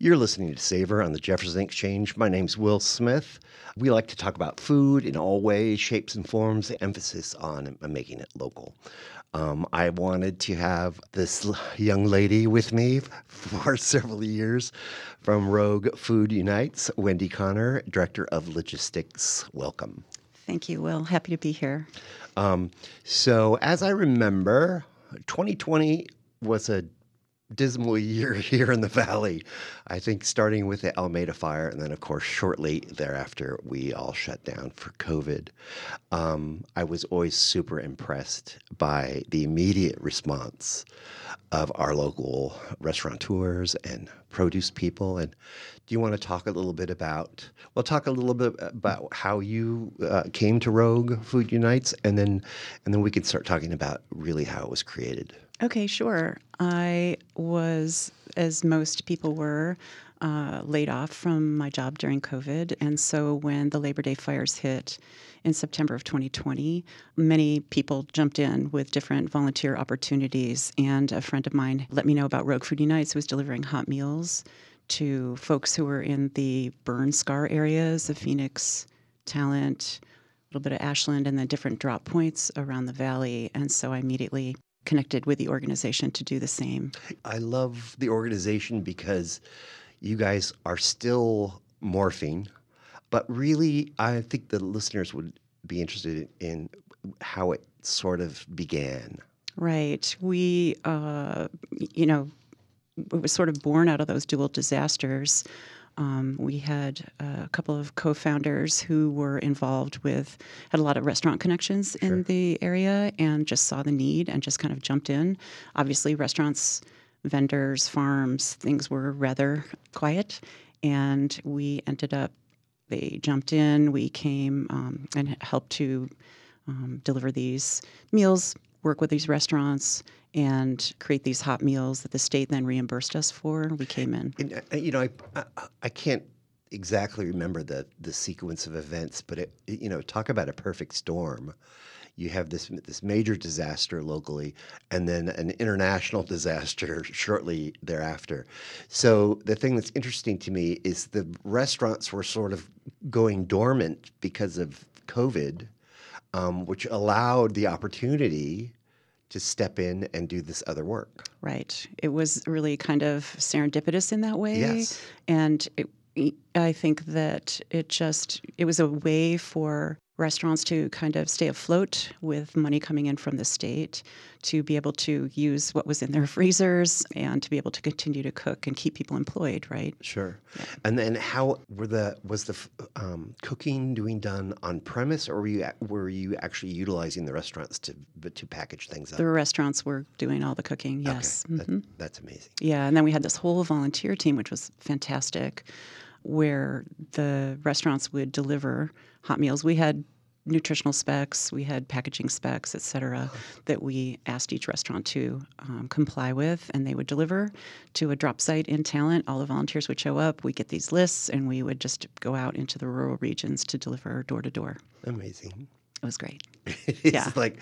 You're listening to Savor on the Jefferson Exchange. My name's Will Smith. We like to talk about food in all ways, shapes, and forms, emphasis on making it local. I wanted to have this young lady with me for several years from Rogue Food Unites, Wendy Connor, Director of Logistics. Welcome. Thank you, Will. Happy to be here. So as I remember, 2020 was a dismal year here in the Valley. I think starting with the Alameda fire, and then, of course, shortly thereafter, we all shut down for COVID. I was always super impressed by the immediate response of our local restaurateurs and produce people. And do you want to talk a little bit about, how you came to Rogue Food Unites, and then we can start talking about really how it was created. Okay, sure. I was, as most people were, laid off from my job during COVID. And so when the Labor Day fires hit in September of 2020, many people jumped in with different volunteer opportunities. And a friend of mine let me know about Rogue Food Unites, who was delivering hot meals to folks who were in the burn scar areas of Phoenix, Talent, a little bit of Ashland, and then different drop points around the valley. And so I immediately connected with the organization to do the same. I love the organization because you guys are still morphing, but really I think the listeners would be interested in how it sort of began. Right. We, it was sort of born out of those dual disasters. We had a couple of co-founders who were involved had a lot of restaurant connections in the area and just saw the need and just kind of jumped in. Obviously, restaurants, vendors, farms, things were rather quiet. And they jumped in. We came and helped to deliver these meals, work with these restaurants, and create these hot meals that the state then reimbursed us for. We came in. And, I can't exactly remember the sequence of events, but talk about a perfect storm. You have this major disaster locally, and then an international disaster shortly thereafter. So the thing that's interesting to me is the restaurants were sort of going dormant because of COVID, which allowed the opportunity to step in and do this other work. Right. It was really kind of serendipitous in that way. Yes. And I think that it was a way for restaurants to kind of stay afloat with money coming in from the state, to be able to use what was in their freezers and to be able to continue to cook and keep people employed, right? Sure. Yeah. And then how was the cooking being done on premise, or were you actually utilizing the restaurants to package things up? The restaurants were doing all the cooking, yes. Okay. Mm-hmm. That's amazing. Yeah, and then we had this whole volunteer team, which was fantastic, where the restaurants would deliver hot meals. We had nutritional specs, we had packaging specs, et cetera, that we asked each restaurant to comply with, and they would deliver to a drop site in Talent. All the volunteers would show up, we'd get these lists, and we would just go out into the rural regions to deliver door to door. Amazing. It was great. It's like,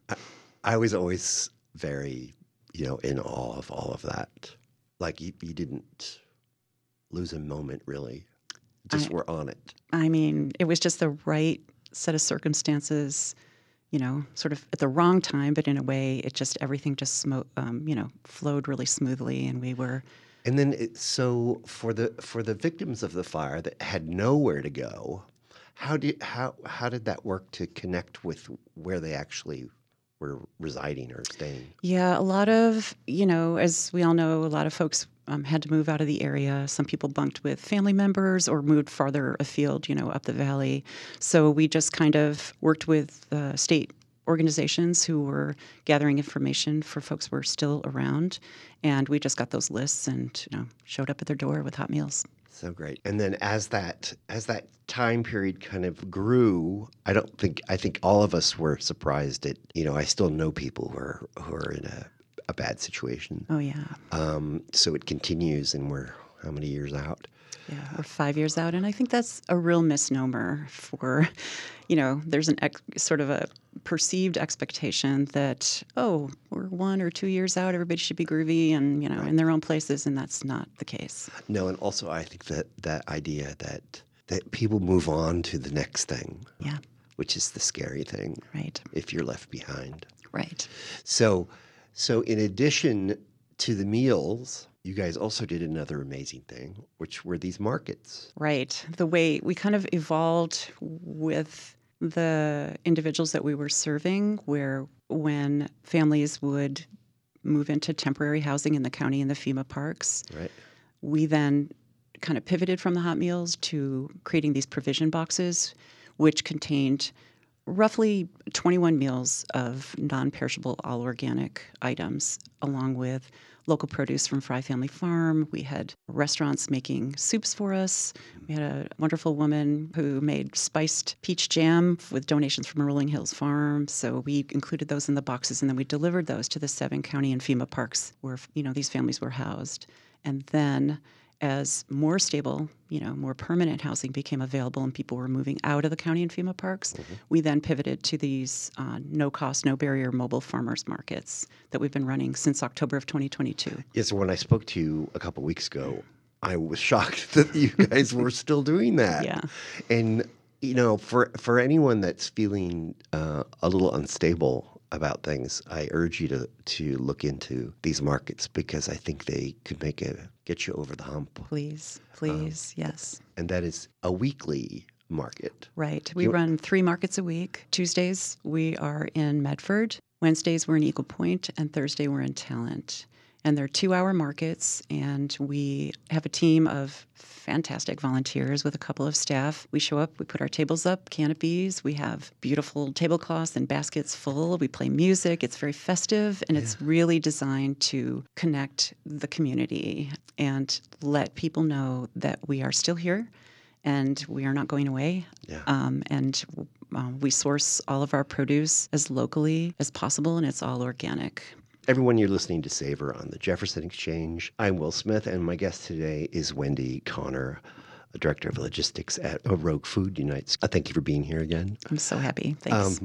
I was always very, in awe of all of that. Like you didn't lose a moment, really. Just were on it. I mean, it was just the right set of circumstances, sort of at the wrong time, but in a way, everything just flowed really smoothly, and we were. And then, so for the victims of the fire that had nowhere to go, how did that work to connect with where they actually were residing or staying? Yeah, a lot of, as we all know, a lot of folks had to move out of the area. Some people bunked with family members or moved farther afield, up the valley. So we just kind of worked with state organizations who were gathering information for folks who were still around. And we just got those lists and, showed up at their door with hot meals. So great. And then as that time period kind of grew, I think all of us were surprised at, I still know people who are in a bad situation. Oh, yeah. So it continues, and we're how many years out? Yeah, we're 5 years out, and I think that's a real misnomer for, there's sort of a perceived expectation that, oh, we're 1 or 2 years out, everybody should be groovy and, in their own places, and that's not the case. No, and also I think that idea that people move on to the next thing, Yeah, which is the scary thing, right, if you're left behind. right. So in addition to the meals, you guys also did another amazing thing, which were these markets. Right. The way we kind of evolved with the individuals that we were serving, where when families would move into temporary housing in the county and the FEMA parks, Right. we then kind of pivoted from the hot meals to creating these provision boxes, which contained roughly 21 meals of non-perishable, all organic items, along with local produce from Fry Family Farm. We had restaurants making soups for us. We had a wonderful woman who made spiced peach jam with donations from Rolling Hills Farm. So we included those in the boxes, and then we delivered those to the 7 county and FEMA parks where these families were housed. And then as more stable, more permanent housing became available and people were moving out of the county and FEMA parks, we then pivoted to these no-cost, no-barrier mobile farmers markets that we've been running since October of 2022. Yes, when I spoke to you a couple weeks ago, I was shocked that you guys were still doing that. Yeah. And, for anyone that's feeling a little unstable about things, I urge you to look into these markets because I think they could get you over the hump. Please, yes. And that is a weekly market. Right. We run 3 markets a week. Tuesdays, we are in Medford. Wednesdays, we're in Eagle Point. And Thursday, we're in Talent. And they're 2-hour markets, and we have a team of fantastic volunteers with a couple of staff. We show up, we put our tables up, canopies, we have beautiful tablecloths and baskets full. We play music. It's very festive, and it's really designed to connect the community and let people know that we are still here and we are not going away. Yeah. We source all of our produce as locally as possible, and it's all organic. Everyone, you're listening to Savor on the Jefferson Exchange. I'm Will Smith, and my guest today is Wendy Connor, Director of Logistics at Rogue Food Unites. Thank you for being here again. I'm so happy. Thanks.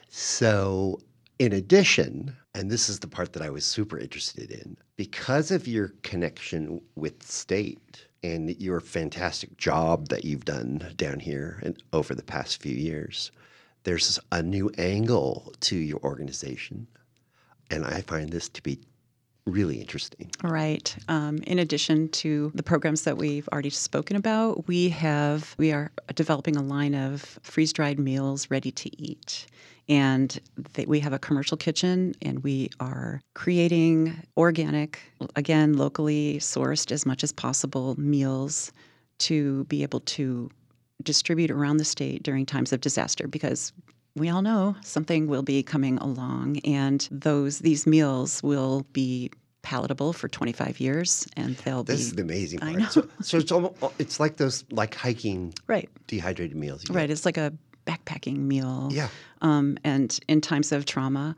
So, in addition, and this is the part that I was super interested in, because of your connection with state and your fantastic job that you've done down here and over the past few years, there's a new angle to your organization. And I find this to be really interesting. Right. In addition to the programs that we've already spoken about, we are developing a line of freeze-dried meals ready to eat. And we have a commercial kitchen, and we are creating organic, again, locally sourced as much as possible meals to be able to distribute around the state during times of disaster, because we all know something will be coming along, and these meals will be palatable for 25 years, and This is the amazing part. I know. So it's like those hiking Right. dehydrated meals. You Right. get. It's like a backpacking meal. Yeah. And in times of trauma,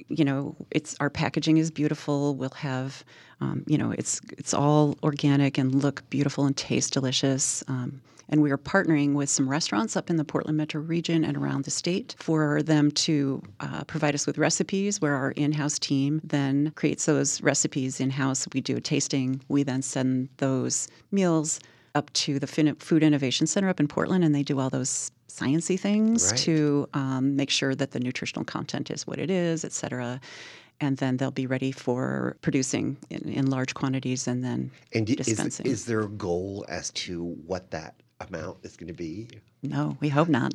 our packaging is beautiful. We'll have, it's all organic and look beautiful and taste delicious. And we are partnering with some restaurants up in the Portland metro region and around the state for them to provide us with recipes, where our in-house team then creates those recipes in-house. We do a tasting. We then send those meals up to the Food Innovation Center up in Portland, and they do all those science-y things Right. to make sure that the nutritional content is what it is, et cetera. And then they'll be ready for producing in large quantities and then And dispensing. is there a goal as to what that amount is going to be? No, we hope not.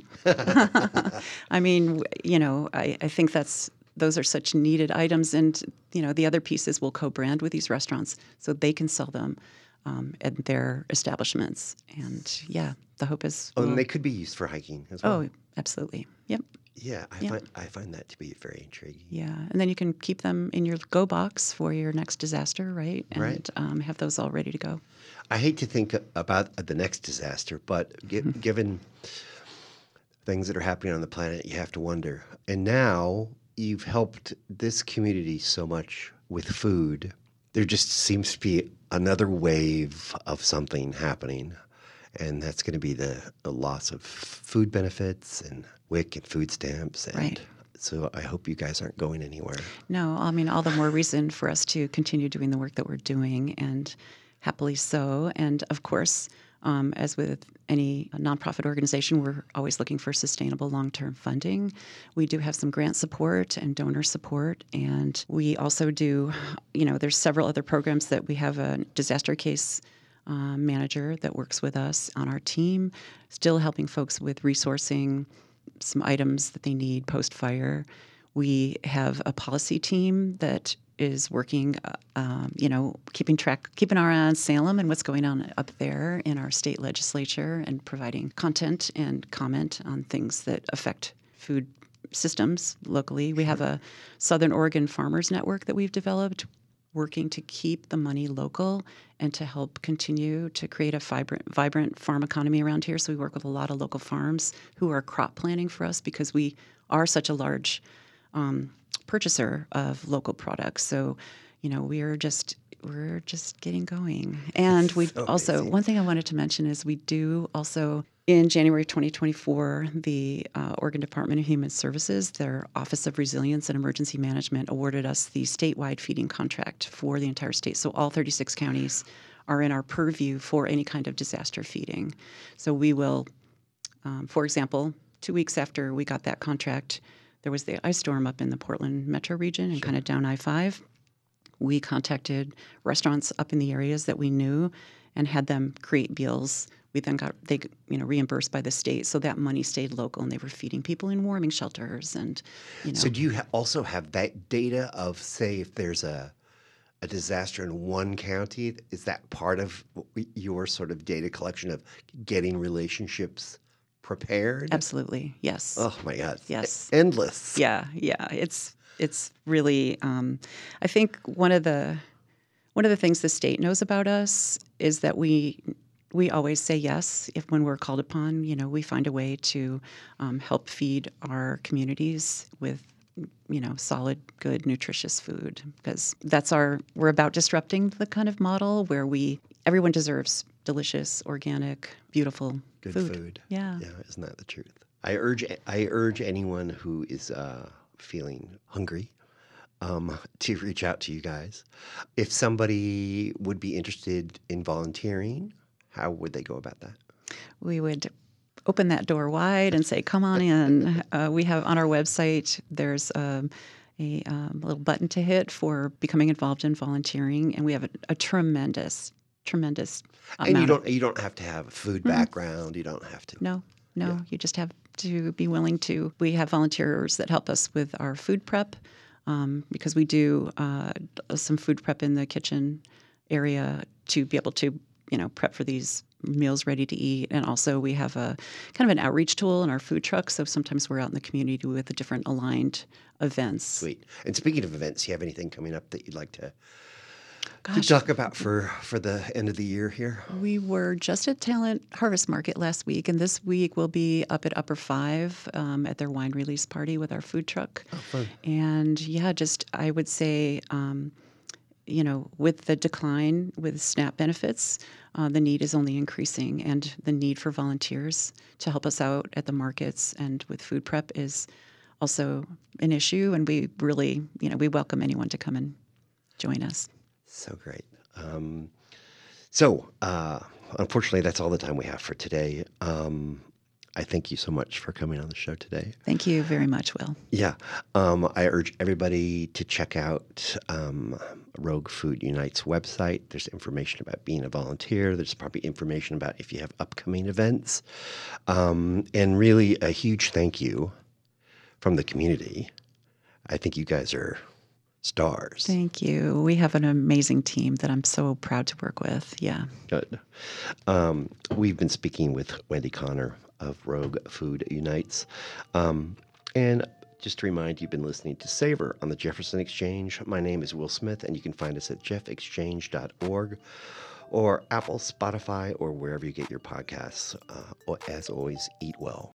I mean, I think those are such needed items. And, the other piece is we'll co-brand with these restaurants so they can sell them at their establishments. And, yeah, the hope is... And they could be used for hiking as well. Oh, absolutely. Yep. Yeah, I find that to be very intriguing. Yeah, and then you can keep them in your go box for your next disaster, right? And Right. Have those all ready to go. I hate to think about the next disaster, but given things that are happening on the planet, you have to wonder. And now you've helped this community so much with food There just seems to be another wave of something happening, and that's going to be the loss of food benefits and WIC and food stamps. And Right. so I hope you guys aren't going anywhere. No, I mean, all the more reason for us to continue doing the work that we're doing, and happily so. And of course, as with any nonprofit organization, we're always looking for sustainable long-term funding. We do have some grant support and donor support, and we also do, there's several other programs that we have a disaster case manager that works with us on our team, still helping folks with resourcing some items that they need post-fire. We have a policy team that is working, keeping an eye on Salem and what's going on up there in our state legislature, and providing content and comment on things that affect food systems locally. We have a Southern Oregon Farmers Network that we've developed, working to keep the money local and to help continue to create a vibrant farm economy around here. So we work with a lot of local farms who are crop planning for us, because we are such a large purchaser of local products. So, we're just getting going. And we also, amazing. one thing I wanted to mention is we do also, in January 2024, the Oregon Department of Human Services, their Office of Resilience and Emergency Management, awarded us the statewide feeding contract for the entire state. So all 36 counties are in our purview for any kind of disaster feeding. So we will, for example, 2 weeks after we got that contract, there was the ice storm up in the Portland metro region and kind of down I-5. We contacted restaurants up in the areas that we knew and had them create meals. We then got reimbursed by the state, so that money stayed local, and they were feeding people in warming shelters. And So do you also have that data of, say, if there's a disaster in one county? Is that part of your sort of data collection of getting relationships prepared? Absolutely, yes. Oh my God! Yes. Endless. Yeah. It's really. I think one of the things the state knows about us is that we always say yes when we're called upon. We find a way to help feed our communities with solid, good, nutritious food, because we're about disrupting the kind of model where everyone deserves delicious, organic, beautiful Good food. food. Yeah. Yeah, isn't that the truth? I urge anyone who is feeling hungry to reach out to you guys. If somebody would be interested in volunteering, how would they go about that? We would open that door wide and say, come on in. We have on our website, there's a little button to hit for becoming involved in volunteering, and we have a tremendous And amount. you don't have to have a food background. You don't have to. No, Yeah. you just have to be willing to. We have volunteers that help us with our food prep, because we do some food prep in the kitchen area to be able to, prep for these meals ready to eat. And also we have a kind of an outreach tool in our food truck. So sometimes we're out in the community with the different aligned events. Sweet. And speaking of events, you have anything coming up that you'd like to Gosh, talk about for the end of the year here? we were just at Talent Harvest Market last week, and this week we'll be up at Upper Five at their wine release party with our food truck. Oh, fun. And I would say, with the decline with SNAP benefits, the need is only increasing, and the need for volunteers to help us out at the markets and with food prep is also an issue. And we really, we welcome anyone to come and join us. So great. Unfortunately, that's all the time we have for today. I thank you so much for coming on the show today. Thank you very much, Will. Yeah. I urge everybody to check out Rogue Food Unite's website. There's information about being a volunteer. There's probably information about if you have upcoming events. And really a huge thank you from the community. I think you guys are stars. Thank you. We have an amazing team that I'm so proud to work with. Yeah. Good. We've been speaking with Wendy Connor of Rogue Food Unites. And just to remind you, you've been listening to Savor on the Jefferson Exchange. My name is Will Smith, and you can find us at jeffexchange.org or Apple, Spotify, or wherever you get your podcasts. As always, eat well.